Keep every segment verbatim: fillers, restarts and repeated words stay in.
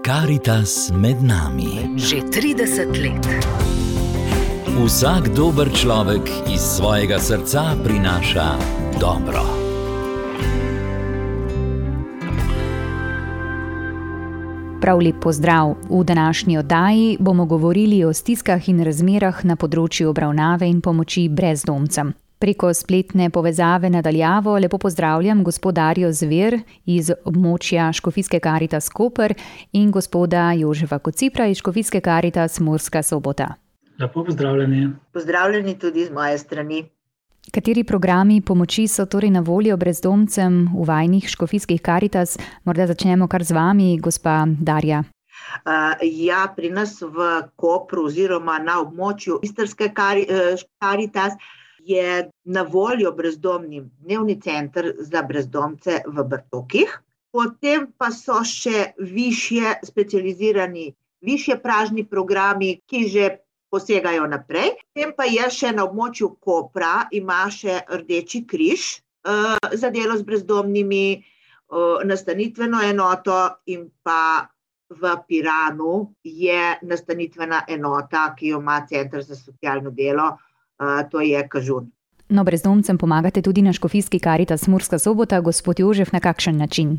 Karitas med nami. Že trideset let. Vsak dober človek iz svojega srca prinaša dobro. Prav lep pozdrav. V današnji oddaji bomo govorili o stiskah in razmerah na področju obravnave in pomoči brezdomcem. Preko spletne povezave nadaljavo lepo pozdravljam gospodarjo Zver iz območja Škofijske Karitas Koper in gospoda Jožefa Kocipra iz Škofijske Karitas Murska Sobota. Lepo pozdravljeni. Pozdravljeni tudi z moje strani. Kateri programi pomoči so torej na voljo brezdomcem v vajnih Škofijskih Karitas? Morda začnemo kar z vami, gospa Darja. Uh, ja, pri nas v Kopru oziroma na območju Istrske Karitas je na voljo brezdomnim dnevni center za brezdomce v Brtokih. Potem pa so še višje specializirani, višje pražni programi, ki že posegajo naprej. Potem pa je še na območju Kopra, ima še Rdeči križ uh, za delo z brezdomnimi, uh, nastanitveno enoto in pa v Piranu je nastanitvena enota, ki jo ima Center za socialno delo, uh, to je Kažun. No, brezdomcem pomagate tudi na Škofijski Karitas Murska Sobota. Gospod Jožef, na kakšen način?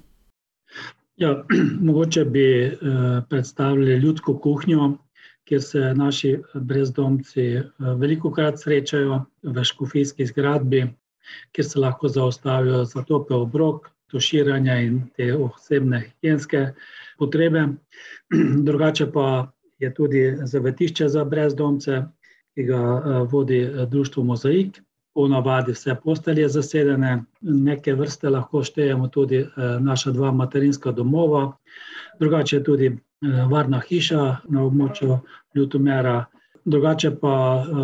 Ja, mogoče bi uh, predstavili ljudsko kuhnjo, kjer se naši brezdomci velikokrat srečajo v škofijski zgradbi, kjer se lahko zaustavijo za topel obrok, tuširanje in te osebne higienske potrebe. Drugače pa je tudi zavetišče za brezdomce, ki ga vodi društvo Mozaik. Po navadi vse postelje zasedene, neke vrste lahko štejemo tudi naša dva materinska domova, drugače tudi varna hiša na območju Ljutomera. Drugače pa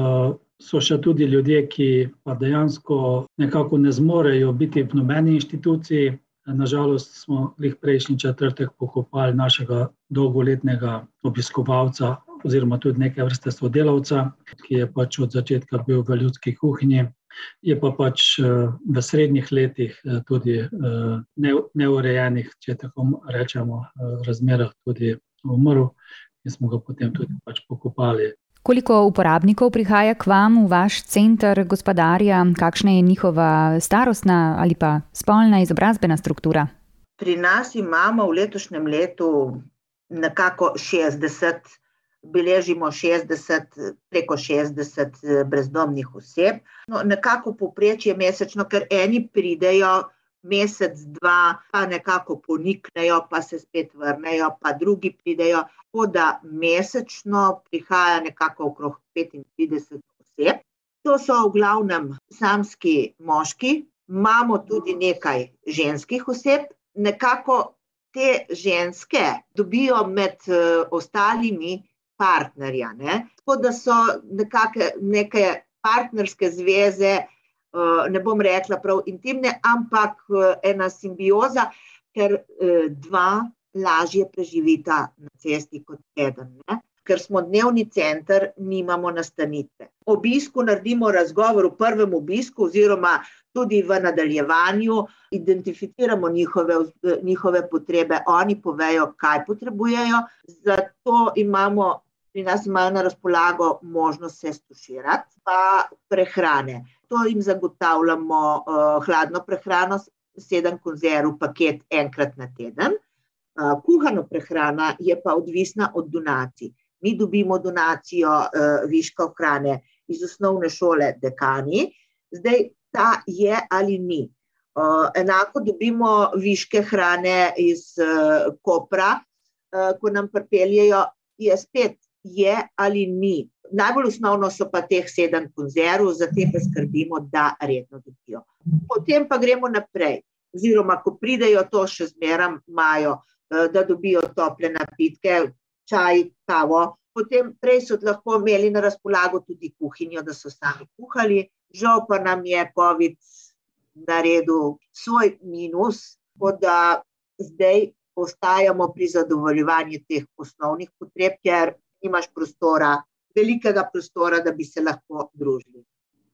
so še tudi ljudje, ki pa dejansko nekako ne zmorejo biti v nobeni inštituciji. Nažalost smo glih prejšnji četrtek pokopali našega dolgoletnega obiskovalca oziroma tudi neke vrste sodelavca, ki je pač od začetka bil v ljudski kuhinji. Je pa pač v srednjih letih tudi neurejenih, če tako rečemo, razmerah tudi umrl in smo ga potem tudi pač pokopali. Koliko uporabnikov prihaja k vam v vaš center, gospodarja? Kakšna je njihova starostna ali pa spolna izobrazbena struktura? Pri nas imamo v letošnjem letu nekako šestdeset, beležimo šestdeset, preko šestdeset brezdomnih oseb. No, nekako povprečje mesečno, ker eni pridejo mesec, dva, pa nekako poniknejo, pa se spet vrnejo, pa drugi pridejo. Tako da mesečno prihaja nekako okrog petintrideset oseb. To so v glavnem samski moški, imamo tudi nekaj ženskih oseb. Nekako te ženske dobijo med uh, ostalimi partnerja, ne? Tako da so nekake, neke partnerske zveze, uh, ne bom rekla prav intimne, ampak uh, ena simbioza, ker uh, dva lažje preživita na cesti kot eden, ne? Ker smo dnevni center, nimamo nastanitve. Obisku naredimo razgovor v prvem obisku oziroma tudi v nadaljevanju, identificiramo njihove, njihove potrebe, oni povejo, kaj potrebujejo, zato imamo Pri nas imajo na razpolago možnost se stuširati, pa prehrane. To jim zagotavljamo uh, hladno prehrano, sedem konzerv paket enkrat na teden. Uh, kuhano prehrana je pa odvisna od donacij. Mi dobimo donacijo uh, viškov hrane iz osnovne šole Dekani, zdaj ta je ali ni. Uh, enako dobimo viške hrane iz uh, Kopra, uh, ko nam pripeljejo, je spet je ali ni. Najbolj osnovno so pa teh sedem konzerv, za te pa skrbimo, da redno dobijo. Potem pa gremo naprej, oziroma ko pridejo, to še zmeram imajo, da dobijo tople napitke, čaj, kavo. Potem prej so lahko imeli na razpolago tudi kuhinjo, da so sami kuhali. Žal pa nam je COVID naredil svoj minus, tako da zdaj ostajamo pri zadovoljevanju teh osnovnih potreb, ker imaš prostora, velikega prostora, da bi se lahko družili.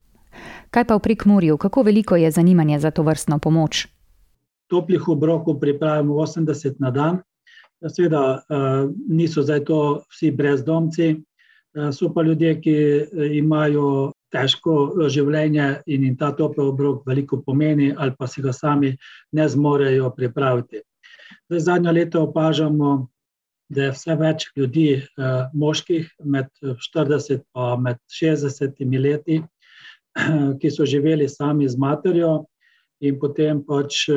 Kaj pa v Prekmurju? Kako veliko je zanimanje za to vrstno pomoč? Toplih obrokov pripravimo osemdeset na dan, Seveda niso zdaj to vsi brezdomci, so pa ljudje, ki imajo težko življenje in jim ta topel obrok veliko pomeni ali pa si ga sami ne zmorejo pripraviti. Zdaj, zadnja leta opažamo, da je vse več ljudi, moških med štirideset pa med šestdesetimi leti, ki so živeli sami z materjo in potem pač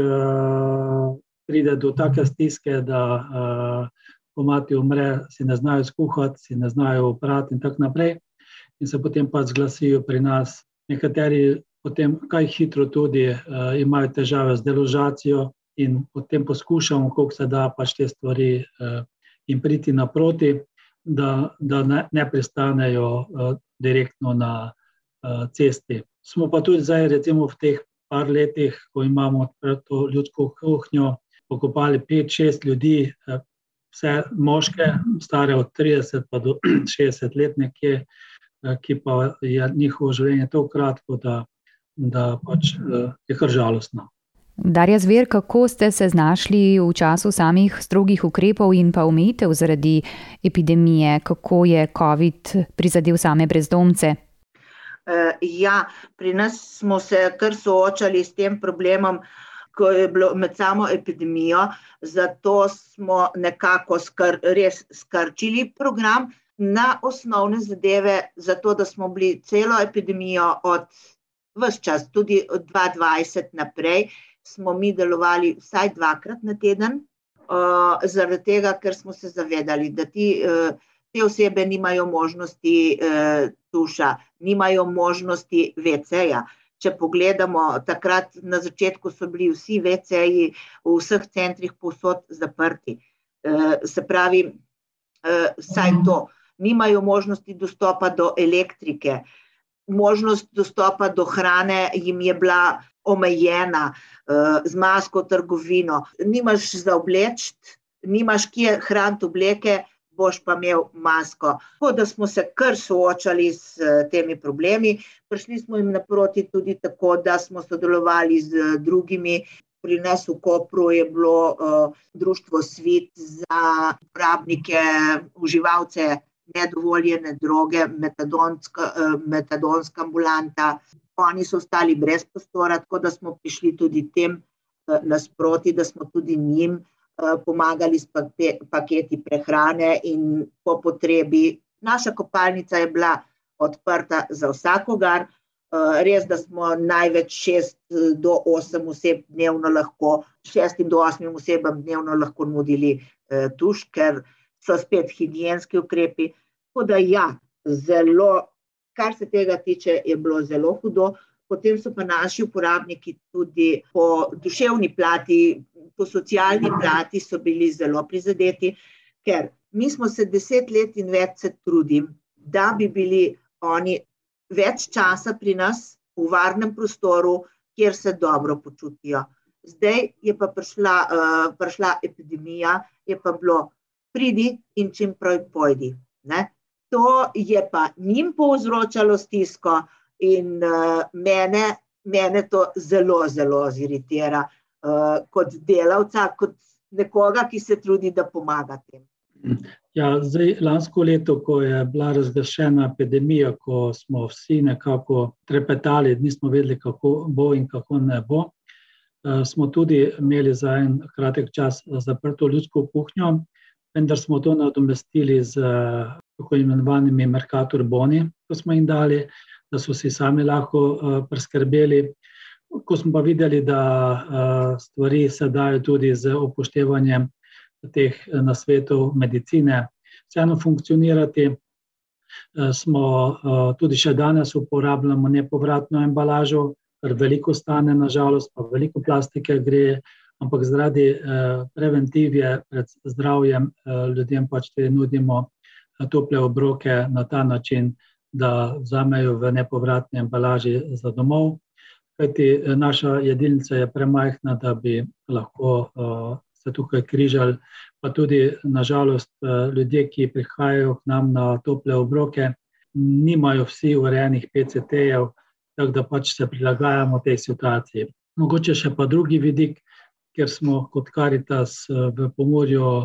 pride do take stiske, da ko mati umre, si ne znajo skuhati, si ne znajo oprati in tako naprej. In se potem pač zglasijo pri nas. Nekateri potem kaj hitro tudi imajo težave z deložacijo in potem poskušamo, koliko se da pač te stvari in priti naproti, da, da ne, ne pristanejo direktno na cesti. Smo pa tudi zdaj recimo v teh par letih, ko imamo odprto ljudsko kuhnjo, pokopali pet, šest ljudi, vse moške, stare od trideset pa do šestdeset let nekje, ki pa je njihovo življenje tako kratko, da, da pač je kar žalostno. Darja Zver, kako ste se znašli v času samih strogih ukrepov in pa omejitev zaradi epidemije? Kako je COVID prizadel same brezdomce? Ja, pri nas smo se kar soočali s tem problemom, ko je bilo med samo epidemijo, zato smo nekako skr, res skrčili program na osnovne zadeve, zato da smo bili celo epidemijo od ves čas, tudi od dva tisoč dvajset naprej, smo mi delovali vsaj dvakrat na teden, uh, zaradi tega, ker smo se zavedali, da ti, uh, te osebe nimajo možnosti uh, tuša, nimajo možnosti veceja. Če pogledamo, takrat na začetku so bili vsi veceji v vseh centrih povsod zaprti. E, se pravi, e, vsaj to, nimajo možnosti dostopa do elektrike, možnost dostopa do hrane jim je bila omejena, e, z masko v trgovino. Nimaš za obleči, nimaš kje hraniti obleke, boš pa imel masko. Tako da smo se kar soočali s temi problemi. Prišli smo jim naproti tudi tako, da smo sodelovali z drugimi. Pri nas v Kopru je bilo uh, društvo Svit za uporabnike, uživalce nedovoljene droge, metadonska, uh, metadonska ambulanta. Oni so ostali brez prostora, tako da smo prišli tudi tem uh, nasproti, da smo tudi njim pomagali s paketi prehrane in po potrebi. Naša kopalnica je bila odprta za vsakogar, res, da smo največ šest do osem oseb dnevno lahko, šestim do osmim osebam dnevno lahko nudili tuš, ker so spet higienski ukrepi. Tako da ja, zelo, kar se tega tiče, je bilo zelo hudo. Potem so pa naši uporabniki tudi po duševni plati, po socialni plati so bili zelo prizadeti, ker mi smo se deset let in več se trudim, da bi bili oni več časa pri nas v varnem prostoru, kjer se dobro počutijo. Zdaj je pa prišla, uh, prišla epidemija, je pa bilo pridi in čim prej pojdi. Ne? To je pa njim povzročalo stisko. In uh, mene, mene to zelo, zelo ziritira uh, kot delavca, kot nekoga, ki se trudi, da pomaga tem. Ja, zdaj, lansko leto, ko je bila razglašena epidemija, ko smo vsi nekako trepetali, nismo vedeli, kako bo in kako ne bo, uh, smo tudi imeli za en kratek čas zaprto ljudsko kuhnjo, vendar smo to nadomestili z tako imenovanimi Mercator boni, ko smo jim dali, da so si sami lahko uh, preskrbeli. Ko smo pa videli, da uh, stvari se dajo tudi z upoštevanjem teh nasvetov medicine vseeno funkcionirati, uh, smo uh, tudi še danes uporabljamo nepovratno embalažo, kar veliko stane nažalost, pa veliko plastike gre, ampak zaradi uh, preventive pred zdravjem uh, ljudem pač te nudimo uh, tople obroke na ta način, da vzamejo v nepovratni embalaži za domov, kajti naša jedilnica je premajhna, da bi lahko uh, se tukaj križali, pa tudi nažalost uh, ljudje, ki prihajajo k nam na tople obroke, nimajo vsi urejenih P C T-jev, tako da pač se prilagajamo tej situaciji. Mogoče še pa drugi vidik, kjer smo kot Karitas v Pomurju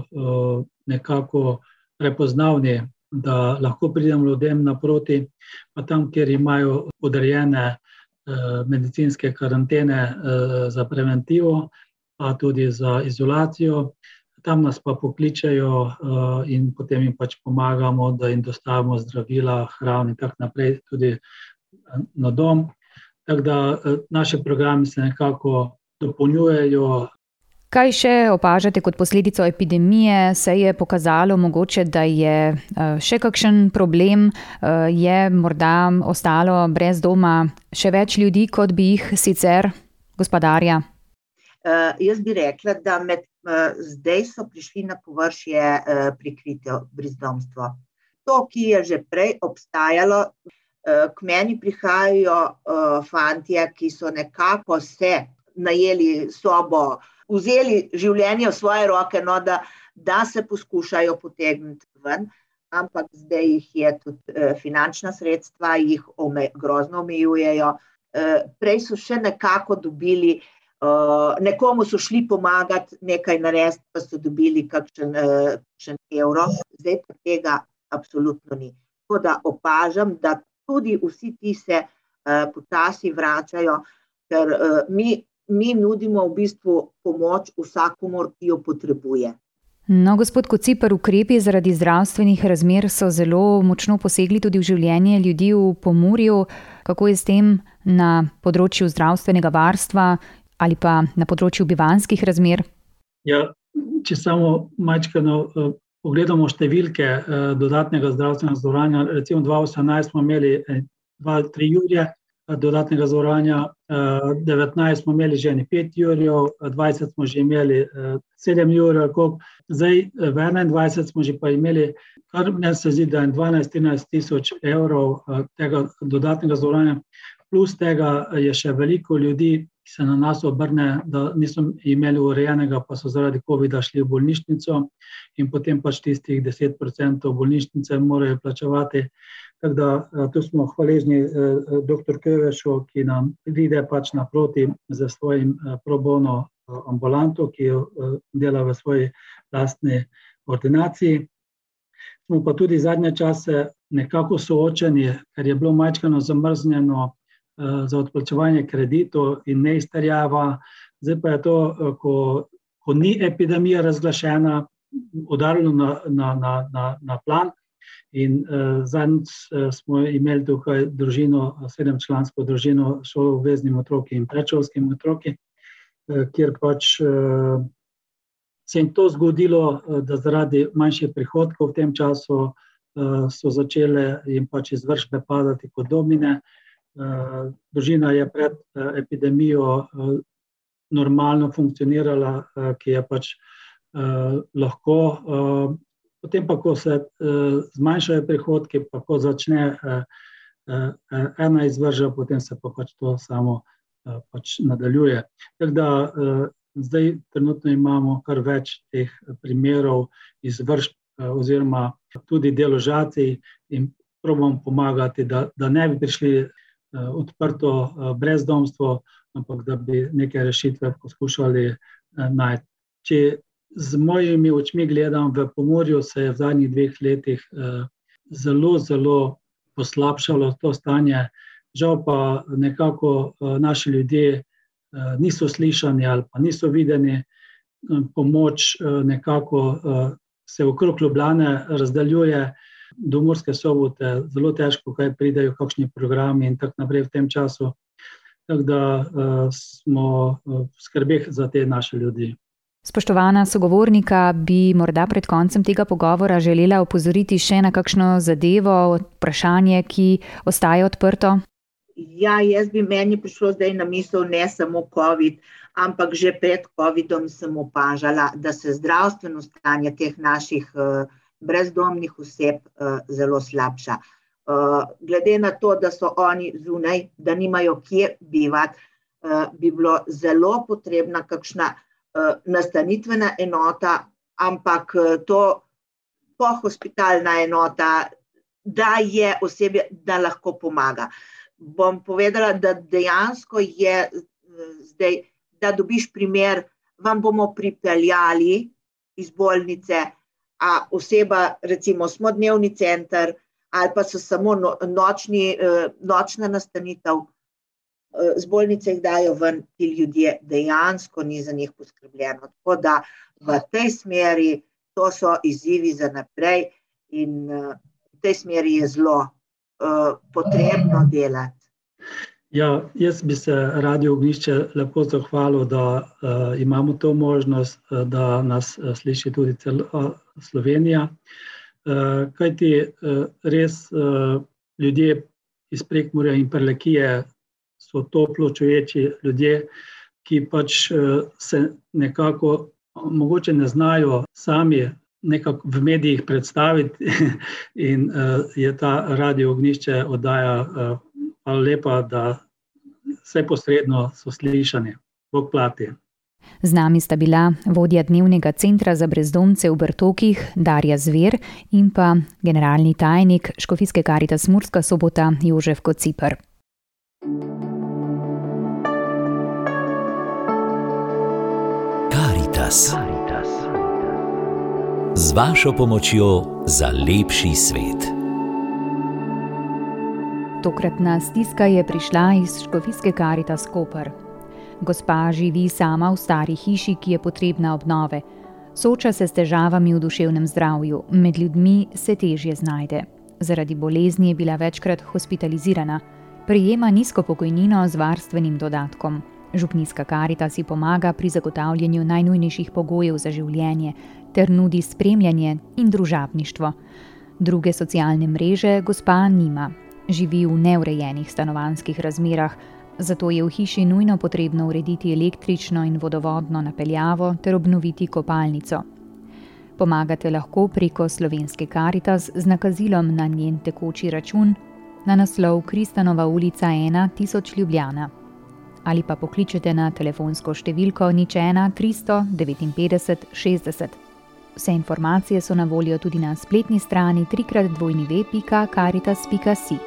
nekako prepoznavni, da lahko pridemo ljudem naproti, pa tam, kjer imajo odrejene medicinske karantene za preventivo, pa tudi za izolacijo. Tam nas pa pokličejo in potem jim pač pomagamo, da jim dostavimo zdravila, hrano in tako naprej, tudi na dom. Tako da naši programi se nekako dopolnjujejo. Kaj še opažate kot posledico epidemije? Se je pokazalo mogoče, da je še kakšen problem? Je morda ostalo brez doma še več ljudi, kot bi jih sicer, gospodarja? Uh, jaz bi rekla, da med, uh, zdaj so prišli na površje uh, prikrito brezdomstvo. To, ki je že prej obstajalo, uh, k meni prihajajo uh, fantje, ki so nekako se najeli sobo, vzeli življenje v svoje roke, no, da, da se poskušajo potegniti ven, ampak zdaj jih je tudi uh, finančna sredstva, jih ome, grozno omejujejo. Uh, prej so še nekako dobili, uh, nekomu so šli pomagati, nekaj narediti, pa so dobili kakšen, uh, kakšen evro. Zdaj pa tega absolutno ni. Tako da opažam, da tudi vsi ti se uh, počasi vračajo, ker uh, mi Mi nudimo v bistvu pomoč vsakomur, ki jo potrebuje. No, gospod Kociper, ukrepi zaradi zdravstvenih razmer so zelo močno posegli tudi v življenje ljudi v Pomurju. Kako je s tem na področju zdravstvenega varstva ali pa na področju bivanjskih razmer? Ja, če samo majčkano uh, pogledamo številke uh, dodatnega zdravstvenega zavarovanja, recimo dva tisoč osemnajst smo imeli dva ali tri jurje dodatnega zavarovanja, devetnajst smo imeli že pet jurjev, dvajset smo že imeli sedem jurjev, zdaj v enaindvajset smo že pa imeli, kar meni se zdi, da je dvanajst do trinajst tisoč evrov tega dodatnega zavarovanja, plus tega je še veliko ljudi, ki se na nas obrne, da niso imeli urejenega, pa so zaradi covida šli v bolnišnico in potem pač tistih deset procentov bolnišnice morajo plačevati. Tako da tu smo hvaležni doktor Kövešu, ki nam pride pač naproti za svojim pro bono ambulanto, ki jo dela v svoji lastni ordinaciji. Smo pa tudi zadnje čase nekako soočeni, ker je bilo majčkano zamrznjeno za odplačevanje kreditov in neizterjava. Zdaj pa je to, ko, ko ni epidemija razglašena, udarilo na, na, na, na, na plan. In uh, zadnjič uh, smo imeli tukaj družino, sedemčlansko družino s šoloobveznimi otroki in predšolskimi otroki, uh, kjer pač uh, se jim to zgodilo, uh, da zaradi manjših prihodkov v tem času uh, so začele jim pač izvršbe padati kot domine. Uh, družina je pred uh, epidemijo uh, normalno funkcionirala, uh, ki je pač uh, lahko uh, Potem pa, ko se uh, zmanjšajo prihodki, pa ko začne uh, uh, ena izvrža, potem se pa pač to samo uh, pač nadaljuje. Tako da uh, zdaj trenutno imamo kar več teh primerov izvršb uh, oziroma tudi deložacij in probamo pomagati, da, da ne bi prišli uh, odprto uh, brezdomstvo, ampak da bi neke rešitve poskušali uh, najti. Če z mojimi očmi gledam, v Pomurju se je v zadnjih dveh letih eh, zelo, zelo poslabšalo to stanje. Žal pa nekako eh, naši ljudje eh, niso slišani ali pa niso videni. Pomoč eh, nekako eh, se okrog Ljubljane razdaljuje, do Murske Sobote zelo težko, kaj pridejo kakšni programi in tako naprej v tem času. Tako da eh, smo v skrbeh za te naše ljudi. Spoštovana sogovornika, bi morda pred koncem tega pogovora želela opozoriti še na kakšno zadevo, vprašanje, ki ostaje odprto? Ja, jaz bi meni prišlo zdaj na misel ne samo COVID, ampak že pred COVIDom sem opažala, da se zdravstveno stanje teh naših uh, brezdomnih oseb uh, zelo slabša. Uh, glede na to, da so oni zunaj, da nimajo kje bivati, uh, bi bilo zelo potrebna kakšna nastanitvena enota, ampak to pohospitalna enota, da je osebje, da lahko pomaga. Bom povedala, da dejansko je zdaj, da dobiš primer vam bomo pripeljali iz bolnice, a oseba, recimo smo dnevni center ali pa so samo nočni, nočna nastanitev, z bolnice jih dajo ven, ti ljudje dejansko ni za njih poskrbljeno. Tako da v tej smeri to so izzivi za naprej in v tej smeri je zelo uh, potrebno delati. Ja, jaz bi se Radio Ognjišče lepo zahvalil, da uh, imamo to možnost, uh, da nas uh, sliši tudi celo uh, Slovenija. Uh, kajti uh, res uh, ljudje iz Prekmurja in Prlekije so toplo čuječi ljudje, ki pač uh, se nekako mogoče ne znajo sami nekako v medijih predstaviti in uh, je ta Radio Ognjišče oddaja uh, hvala lepa, da vse posredno so slišani. Bog plati. Z nami sta bila vodja dnevnega centra za brezdomce v Bertokih Darja Zver in pa generalni tajnik Škofijske Karitas Murska Sobota Jožef Kociper. Karitas. Z vašo pomočjo za lepši svet. Tokratna stiska je prišla iz Škofijske Karitas Koper. Gospa živi sama v stari hiši, ki je potrebna obnove. Sooča se s težavami v duševnem zdravju, med ljudmi se težje znajde. Zaradi bolezni je bila večkrat hospitalizirana. Prejema nizko pokojnino z varstvenim dodatkom. Župnijska Karitas ji pomaga pri zagotavljanju najnujnejših pogojev za življenje ter nudi spremljanje in družabništvo. Druge socialne mreže gospa nima. Živi v neurejenih stanovanjskih razmerah, zato je v hiši nujno potrebno urediti električno in vodovodno napeljavo ter obnoviti kopalnico. Pomagate lahko preko Slovenske Karitas z nakazilom na njen tekoči račun na naslov Kristanova ulica ena tisoč Ljubljana ali pa pokličete na telefonsko številko nič ena tristo devetinpetdeset šestdeset. Vse informacije so na voljo tudi na spletni strani trikrat dvojni pika karitas pika si.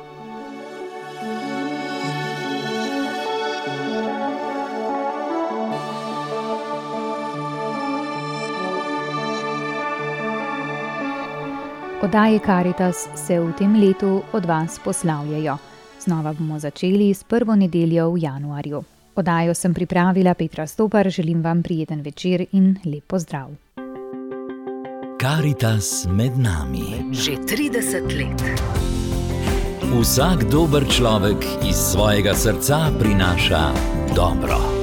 Oddaje Karitas se v tem letu od vas poslavljajo. Znova bomo začeli s prvo nedeljo v januarju. Oddajo sem pripravila Petra Stopar, želim vam prijeten večer in lep pozdrav. Karitas med nami. Že trideset let. Vsak dober človek iz svojega srca prinaša dobro.